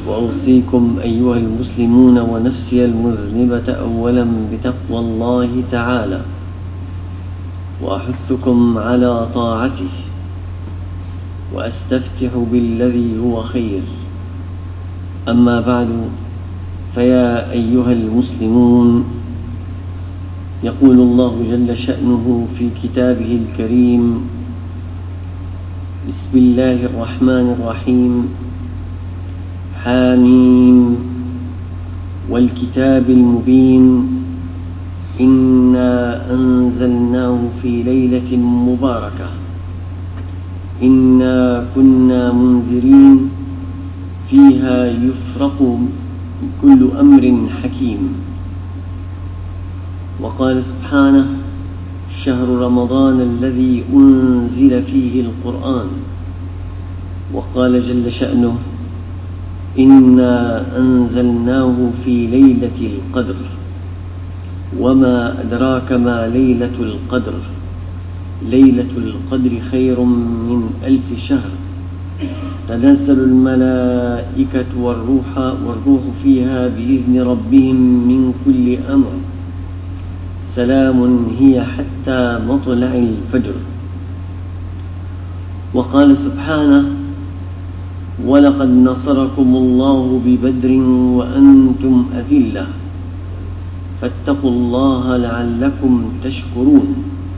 وأوصيكم أيها المسلمون ونفسي المذنبة أولا بتقوى الله تعالى، وأحثكم على طاعته، وأستفتح بالذي هو خير. أما بعد، فيا أيها المسلمون، يقول الله جل شأنه في كتابه الكريم: بسم الله الرحمن الرحيم، حاميم والكتاب المبين، إنا أنزلناه في ليلة مباركة، إنا كنا منذرين، فيها يفرق كل أمر حكيم. وقال سبحانه: شهر رمضان الذي أنزل فيه القرآن. وقال جل شأنه: إنا أنزلناه في ليلة القدر، وما أدراك ما ليلة القدر، ليلة القدر خير من 1000 شهر، تنزل الملائكة والروح فيها بإذن ربهم من كل أمر، سلام هي حتى مطلع الفجر. وقال سبحانه: ولقد نصركم الله ببدر وأنتم أذلة، فاتقوا الله لعلكم تشكرون.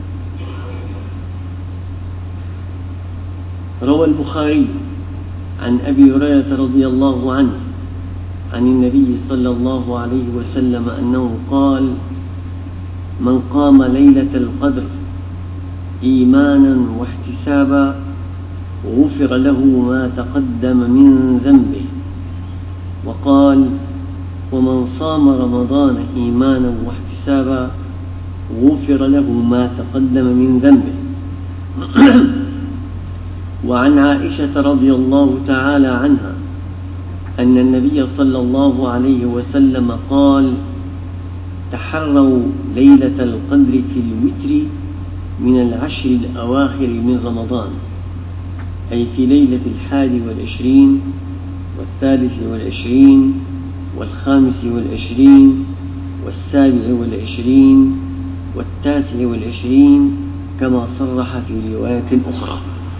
روى البخاري عن أبي هريرة رضي الله عنه عن النبي صلى الله عليه وسلم أنه قال: من قام ليلة القدر إيمانا واحتسابا غفر له ما تقدم من ذنبه. وقال: ومن صام رمضان إيمانا واحتسابا غفر له ما تقدم من ذنبه. وعن عائشة رضي الله تعالى عنها أن النبي صلى الله عليه وسلم قال: تحروا ليلة القدر في الوتر من 10 الأواخر من رمضان، أي في ليلة 21 والثالث 20 والخامس 20 والسابع 20 والتاسع 20، كما صرح في رواية أخرى.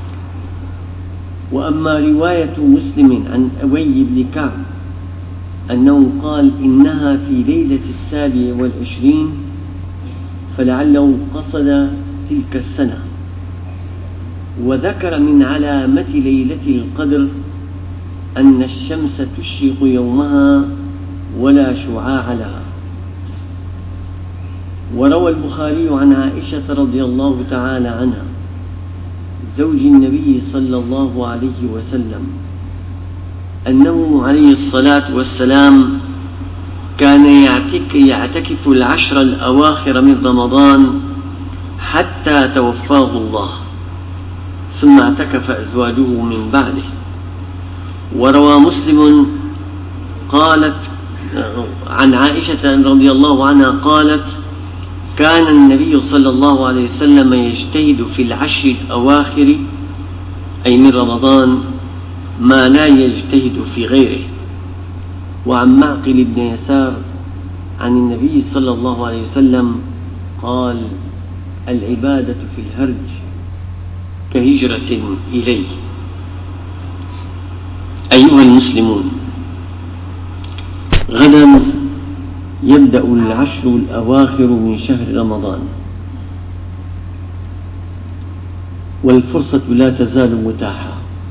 وأما رواية مسلم عن أبي بن كعب أنه قال: إنها في ليلة 27، فلعله قصد تلك السنة. وذكر من علامة ليلة القدر أن الشمس تشرق يومها ولا شعاع لها. وروى البخاري عن عائشة رضي الله تعالى عنها زوج النبي صلى الله عليه وسلم أنه عليه الصلاة والسلام كان يعتكف 10 الأواخر من رمضان حتى توفاه الله، ثم اعتكف أزواجه من بعده. وروى مسلم قالت عن عائشة رضي الله عنها قالت: كان النبي صلى الله عليه وسلم يجتهد في 10 الأواخر أي من رمضان ما لا يجتهد في غيره. وعن معقل بن يسار عن النبي صلى الله عليه وسلم قال: العبادة في الهرج كهجرة إليه. أيها المسلمون، غدا يبدأ 10 الأواخر من شهر رمضان، والفرصة لا تزال متاحة.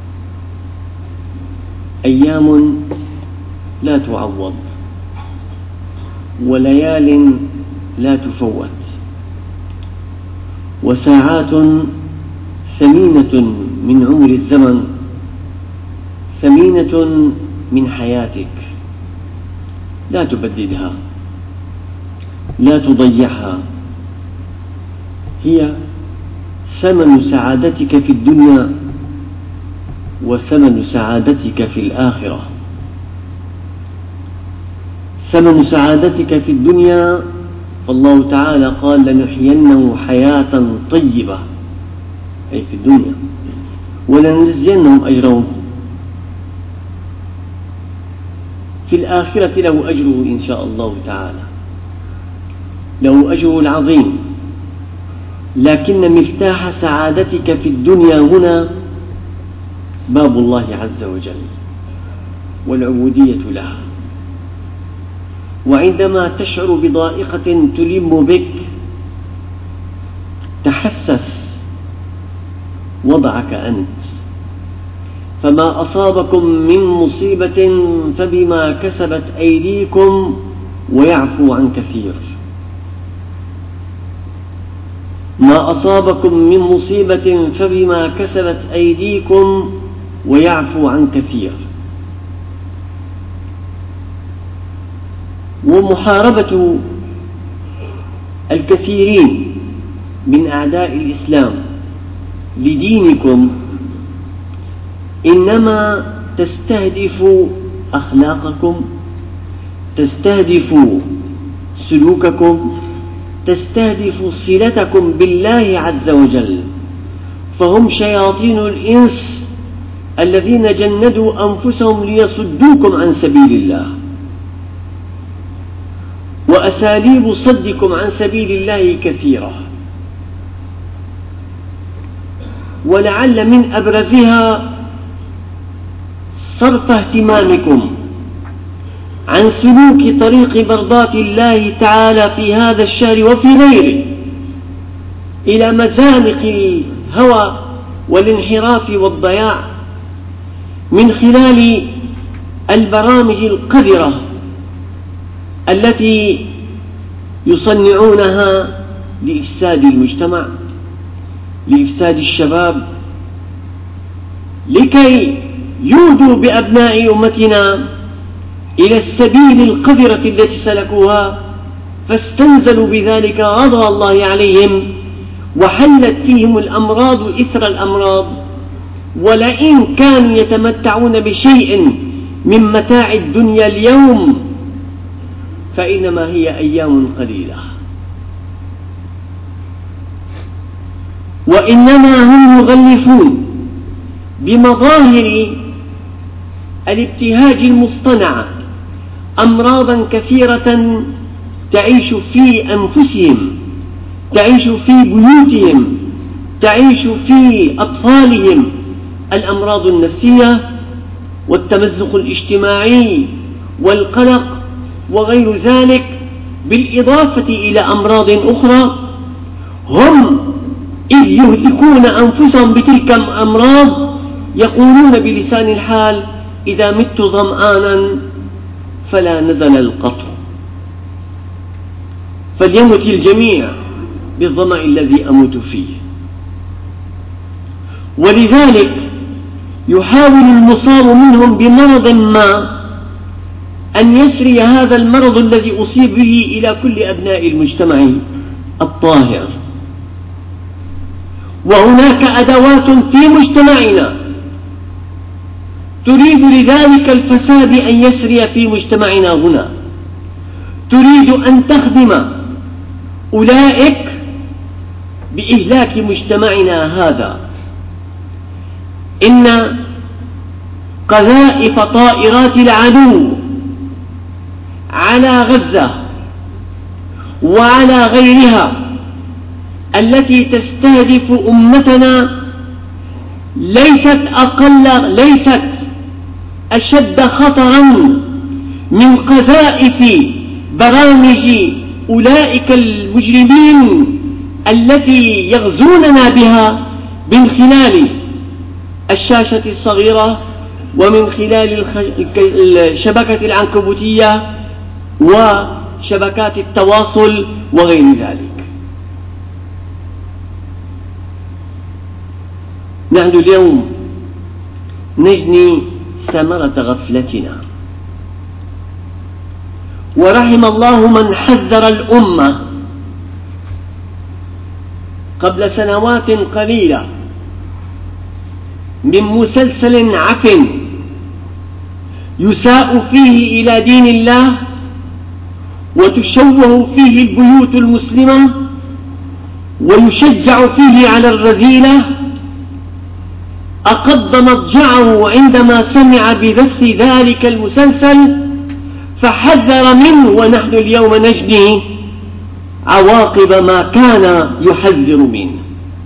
أيام لا تعوض، وليال لا تفوت، وساعات ثمينة من عمر الزمن، ثمينة من حياتك، لا تبددها، لا تضيعها. هي ثمن سعادتك في الدنيا وثمن سعادتك في الآخرة. ثمن سعادتك في الدنيا، فالله تعالى قال: لنحيينه حياة طيبة، أي في الدنيا، ولنجزينهم أجرهم. في الآخرة له أجره إن شاء الله تعالى، له أجره العظيم. لكن مفتاح سعادتك في الدنيا هنا باب الله عز وجل والعبودية له. وعندما تشعر بضائقة تلم بك تحسس وضعك أنت، فما أصابكم من مصيبة فبما كسبت أيديكم ويعفو عن كثير. ما أصابكم من مصيبة فبما كسبت أيديكم ويعفو عن كثير. ومحاربة الكثيرين من أعداء الإسلام لدينكم إنما تستهدف أخلاقكم، تستهدف سلوككم، تستهدف صلتكم بالله عز وجل. فهم شياطين الإنس الذين جندوا أنفسهم ليصدوكم عن سبيل الله، وأساليب صدكم عن سبيل الله كثيرة، ولعل من أبرزها صرف اهتمامكم عن سلوك طريق مرضاة الله تعالى في هذا الشهر وفي غيره إلى مزانق الهوى والانحراف والضياع من خلال البرامج القذرة التي يصنعونها لإفساد المجتمع، لإفساد الشباب، لكي يودوا بأبناء أمتنا إلى السبيل القذرة التي سلكوها، فاستنزلوا بذلك غضب الله عليهم، وحلت فيهم الأمراض إثر الأمراض. ولئن كانوا يتمتعون بشيء من متاع الدنيا اليوم فإنما هي أيام قليلة، وإنما هم يغلفون بمظاهر الابتهاج المصطنعة أمراضا كثيرة تعيش في أنفسهم، تعيش في بيوتهم، تعيش في أطفالهم، الأمراض النفسية والتمزق الاجتماعي والقلق وغير ذلك، بالإضافة إلى أمراض أخرى. هم إذ يهلكون أنفسهم بتلك الأمراض يقولون بلسان الحال: إذا مت ظمآنا فلا نزل القطر. فليمت الجميع بالظمأ الذي أموت فيه. ولذلك يحاول المصاب منهم بمرض ما أن يسري هذا المرض الذي أصيب به إلى كل أبناء المجتمع الطاهر. وهناك أدوات في مجتمعنا تريد لذلك الفساد أن يسري في مجتمعنا هنا، تريد أن تخدم أولئك بإهلاك مجتمعنا هذا. إن قذائف طائرات العدو على غزة وعلى غيرها التي تستهدف أمتنا ليست أشد خطرا من قذائف برامج أولئك المجرمين التي يغزوننا بها من خلال الشاشة الصغيرة ومن خلال الشبكة العنكبوتية وشبكات التواصل وغير ذلك. نحن اليوم نجني ثمرة غفلتنا، ورحم الله من حذر الأمة قبل سنوات قليلة من مسلسل عفن يساء فيه إلى دين الله وتشوه فيه البيوت المسلمة ويشجع فيه على الرذيلة. أقض مضجعه عندما سمع ببث ذلك المسلسل فحذر منه، ونحن اليوم نجني عواقب ما كان يحذر منه،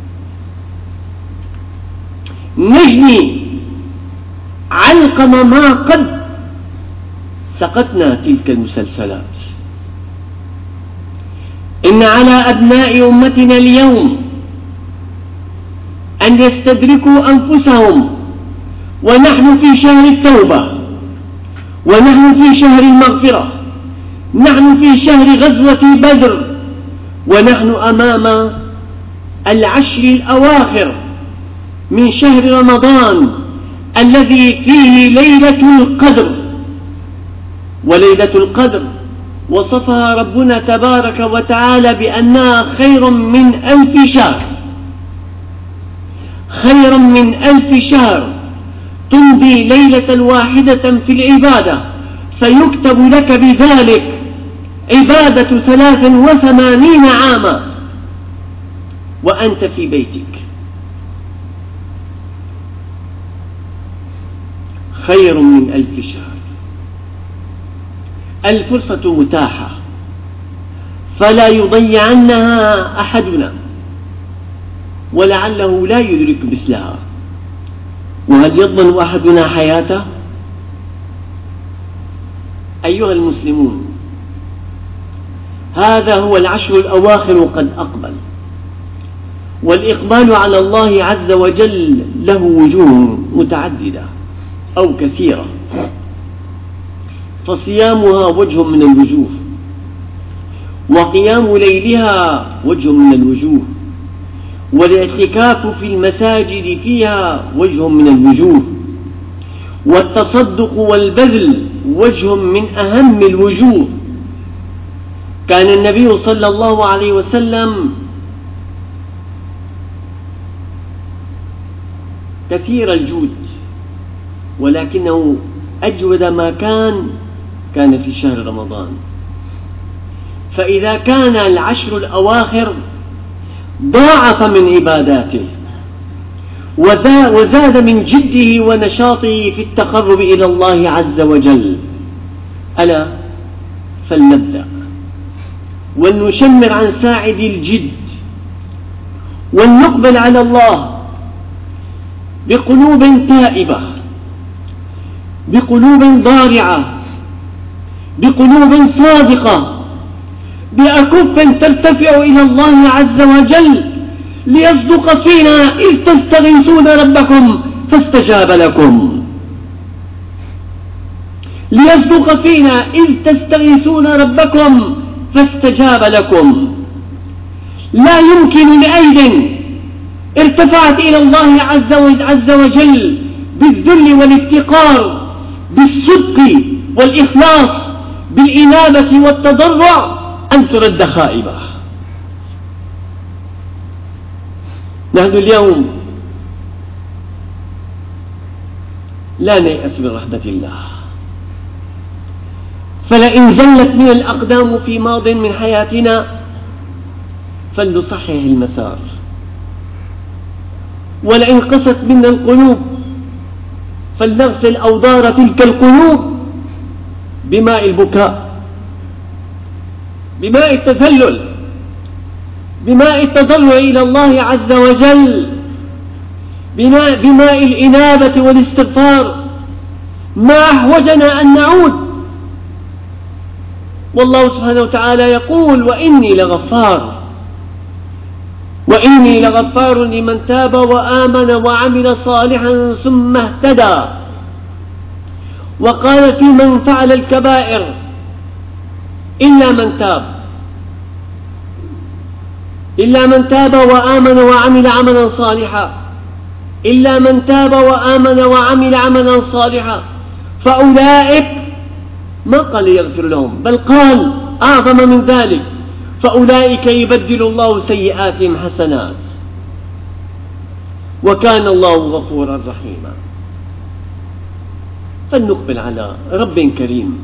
نجني علقم ما قد سقطنا تلك المسلسلات. إن على أبناء أمتنا اليوم أن يستدركوا أنفسهم، ونحن في شهر التوبة، ونحن في شهر المغفرة، نحن في شهر غزوة بدر، ونحن أمام العشر الأواخر من شهر رمضان الذي فيه ليلة القدر. وليلة القدر وصفها ربنا تبارك وتعالى بأنها خير من 1000 شهر، خير من 1000 شهر. تمضي ليلة واحدة في العبادة فيكتب لك بذلك عبادة 83 عاما وأنت في بيتك. خير من 1000 شهر. الفرصة متاحة فلا يضيعنها أحدنا، ولعله لا يدرك مثلها. وهل يضمن أحدنا حياته؟ أيها المسلمون، هذا هو العشر الأواخر قد أقبل، والإقبال على الله عز وجل له وجوه متعددة أو كثيرة، فصيامها وجه من الوجوه، وقيام ليلها وجه من الوجوه، والاعتكاف في المساجد فيها وجه من الوجوه، والتصدق والبذل وجه من أهم الوجوه. كان النبي صلى الله عليه وسلم كثير الجود، ولكنه أجود ما كان في شهر رمضان. فإذا كان العشر الأواخر ضاعف من عباداته وزاد من جده ونشاطه في التقرب إلى الله عز وجل. ألا فلنبدأ ولنشمر عن ساعد الجد، ولنقبل على الله بقلوب تائبة، بقلوب ضارعة، بقلوب صادقة، بأكف ترتفع إلى الله عز وجل ليصدق فينا إذ تستغيثون ربكم فاستجاب لكم. ليصدق فينا إذ تستغيثون ربكم فاستجاب لكم. لا يمكن لأيد ارتفعت إلى الله عز وجل بالذل والافتقار، بالصدق والإخلاص، بالإنابة والتضرع، أن ترد خائبة. نحن اليوم لا نيأس من رحمة الله، فلئن زلت من الأقدام في ماض من حياتنا فلنصحح المسار، ولئن قست منا القلوب فلنغسل أوضار تلك القلوب بماء البكاء، بماء التذلل، بماء التضرع إلى الله عز وجل، بماء الإنابة والاستغفار. ما أحوجنا أن نعود، والله سبحانه وتعالى يقول: وإني لغفار لمن تاب وآمن وعمل صالحا ثم اهتدى. وقال في من فعل الكبائر: إلا من تاب وآمن وعمل عملا صالحا، إلا من تاب وآمن وعمل عملا صالحا فأولئك، ما قال يغفر لهم، بل قال أعظم من ذلك: فأولئك يبدل الله سيئاتهم حسنات وكان الله غفورا رحيما. فلنقبل على رب كريم.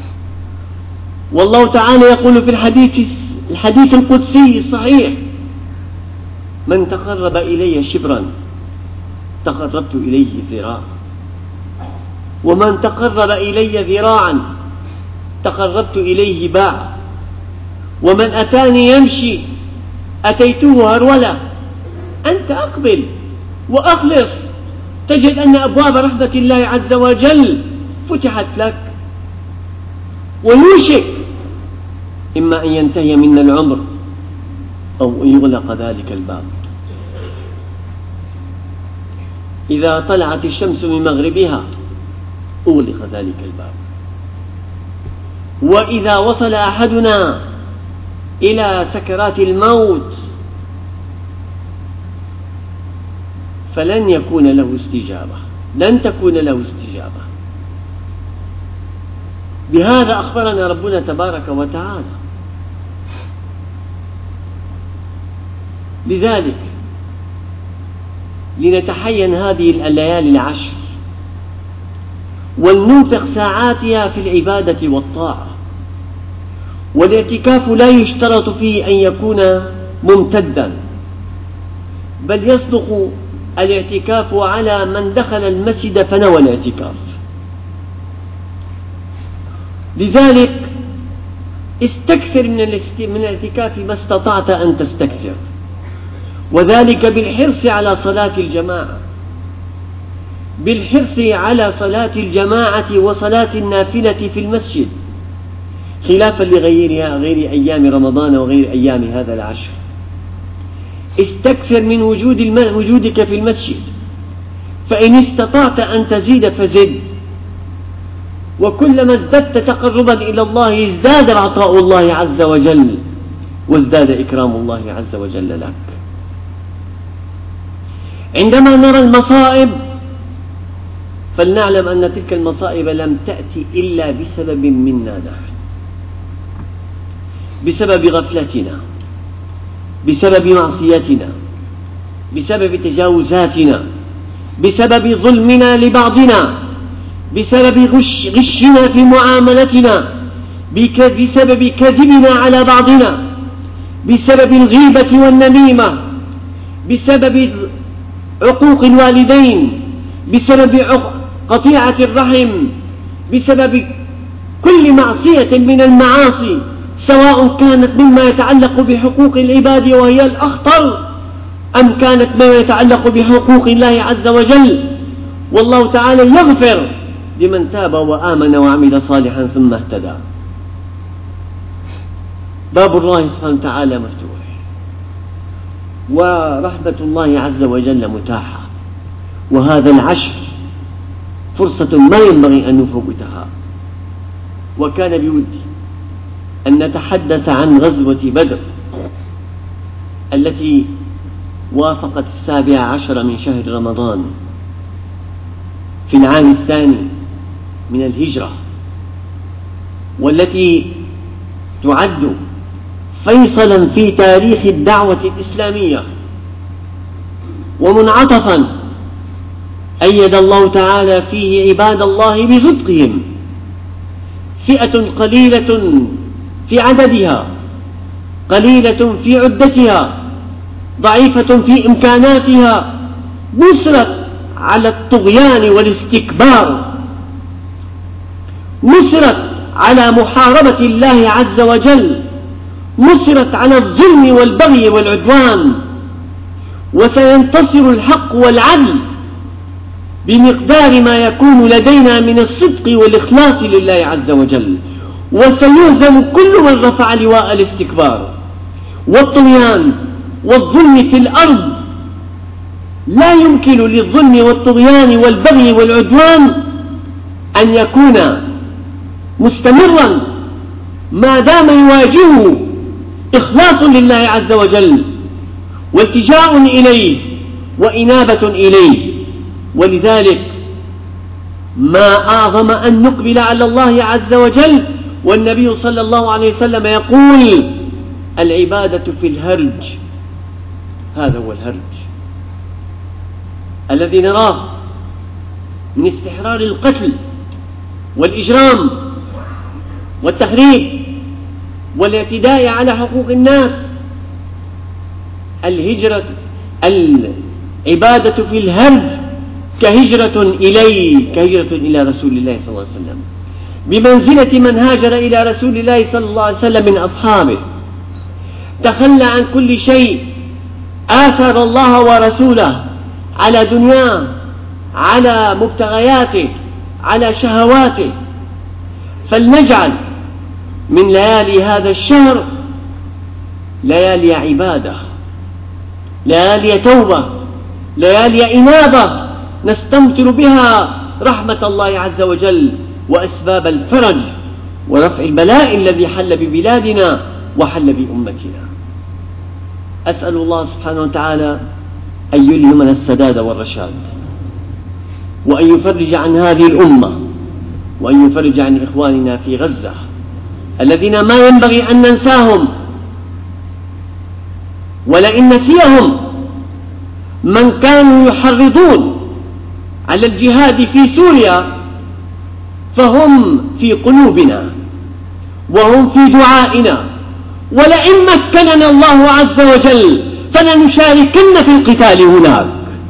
والله تعالى يقول في الحديث القدسي الصحيح: من تقرب إلي شبرا تقربت إليه ذراعا، ومن تقرب إلي ذراعا تقربت إليه باع، ومن أتاني يمشي أتيته هرولة. أنت أقبل وأخلص، تجد أن أبواب رحمة الله عز وجل فتحت لك، ويوشك إما أن ينتهي منا العمر أو أن يغلق ذلك الباب. إذا طلعت الشمس من مغربها أغلق ذلك الباب، وإذا وصل أحدنا إلى سكرات الموت فلن يكون له استجابة، لن تكون له استجابة. بهذا أخبرنا ربنا تبارك وتعالى. لذلك لنتحين هذه الليالي العشر ولننفق ساعاتها في العبادة والطاعة. والاعتكاف لا يشترط فيه أن يكون ممتدا، بل يصدق الاعتكاف على من دخل المسجد فنوى الاعتكاف. لذلك استكثر من الاعتكاف ما استطعت أن تستكثر، وذلك بالحرص على صلاة الجماعة، بالحرص على صلاة الجماعة وصلاة النافلة في المسجد، خلافا لغيرها غير أيام رمضان وغير أيام هذا العشر. استكثر من وجودك في المسجد، فإن استطعت أن تزيد فزد، وكلما ازددت تقربا إلى الله ازداد عطاء الله عز وجل وازداد إكرام الله عز وجل لك. عندما نرى المصائب فلنعلم أن تلك المصائب لم تأتي إلا بسبب منا نحن، بسبب غفلتنا، بسبب معصيتنا، بسبب تجاوزاتنا، بسبب ظلمنا لبعضنا، بسبب غشنا في معاملتنا، بسبب كذبنا على بعضنا، بسبب الغيبة والنميمة، بسبب عقوق الوالدين، بسبب قطيعة الرحم، بسبب كل معصية من المعاصي، سواء كانت مما يتعلق بحقوق العباد وهي الأخطر، أم كانت مما يتعلق بحقوق الله عز وجل. والله تعالى يغفر لمن تاب وآمن وعمل صالحا ثم اهتدى. باب الله سبحانه وتعالى مفتوح، ورحمة الله عز وجل متاحة، وهذا العشر فرصة ما ينبغي أن نفوتها. وكان بودي أن نتحدث عن غزوة بدر التي وافقت 17 من شهر رمضان في العام الثاني من الهجرة، والتي تعد فيصلا في تاريخ الدعوة الإسلامية، ومنعطفا أيد الله تعالى فيه عباد الله بصدقهم، فئة قليلة في عددها، قليلة في عدتها، ضعيفة في إمكاناتها، نصرت على الطغيان والاستكبار، نصرت على محاربة الله عز وجل، نصرت على الظلم والبغي والعدوان. وسينتصر الحق والعدل بمقدار ما يكون لدينا من الصدق والإخلاص لله عز وجل، وسيهزم كل من رفع لواء الاستكبار والطغيان والظلم في الأرض. لا يمكن للظلم والطغيان والبغي والعدوان أن يكون مستمرا ما دام يواجهه إخلاص لله عز وجل والتجاء إليه وإنابة إليه. ولذلك ما أعظم أن نقبل على الله عز وجل، والنبي صلى الله عليه وسلم يقول: العبادة في الهرج. هذا هو الهرج الذي نراه من استحرار القتل والإجرام والتخريب والاعتداء على حقوق الناس. العبادة في الهرج كهجرة إليه، كهجرة إلى رسول الله صلى الله عليه وسلم. بمنزلة من هاجر إلى رسول الله صلى الله عليه وسلم من أصحابه، تخلى عن كل شيء، آثر الله ورسوله على دنياه، على مبتغياته، على شهواته. فلنجعل من ليالي هذا الشهر ليالي عبادة، ليالي توبة، ليالي إنابة نستمطر بها رحمة الله عز وجل وأسباب الفرج ورفع البلاء الذي حل ببلادنا وحل بأمتنا. أسأل الله سبحانه وتعالى أن يلهمنا السداد والرشاد، وأن يفرج عن هذه الأمة، وأن يفرج عن إخواننا في غزة الذين ما ينبغي أن ننساهم، ولئن نسيهم من كانوا يحرضون على الجهاد في سوريا فهم في قلوبنا وهم في دعائنا، ولئن مكننا الله عز وجل فلنشاركن في القتال هناك،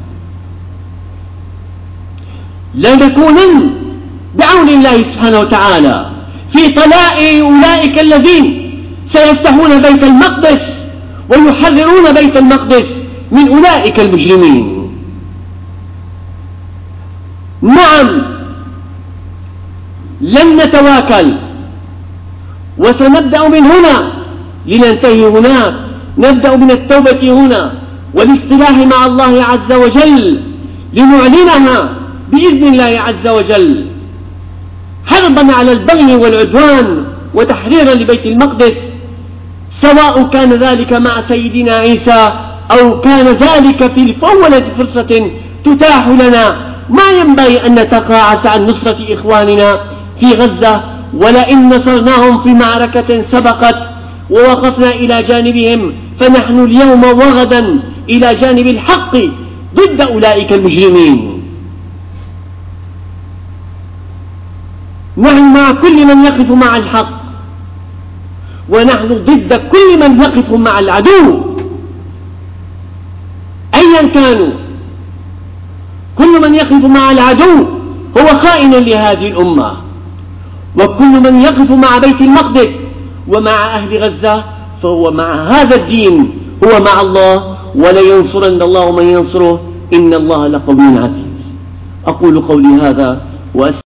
لنكونن بعون الله سبحانه وتعالى في طلاء أولئك الذين سيفتحون بيت المقدس ويحررون بيت المقدس من أولئك المجرمين. نعم، لن نتواكل، وسنبدأ من هنا لننتهي هناك. نبدأ من التوبة هنا والاصطلاح مع الله عز وجل لنعلنها بإذن الله عز وجل، حربا على البغي والعدوان وتحريرا لبيت المقدس، سواء كان ذلك مع سيدنا عيسى أو كان ذلك في فولة فرصة تتاح لنا. ما ينبغي أن نتقاعس عن نصرة إخواننا في غزة، ولئن نصرناهم في معركة سبقت ووقفنا إلى جانبهم فنحن اليوم وغدا إلى جانب الحق ضد أولئك المجرمين. نحن مع كل من يقف مع الحق، ونحن ضد كل من يقف مع العدو أيا كانوا. كل من يقف مع العدو هو خائن لهذه الأمة، وكل من يقف مع بيت المقدس ومع أهل غزة فهو مع هذا الدين، هو مع الله، ولينصرن الله من ينصره، إن الله لقوي عزيز. أقول قولي هذا وأسأل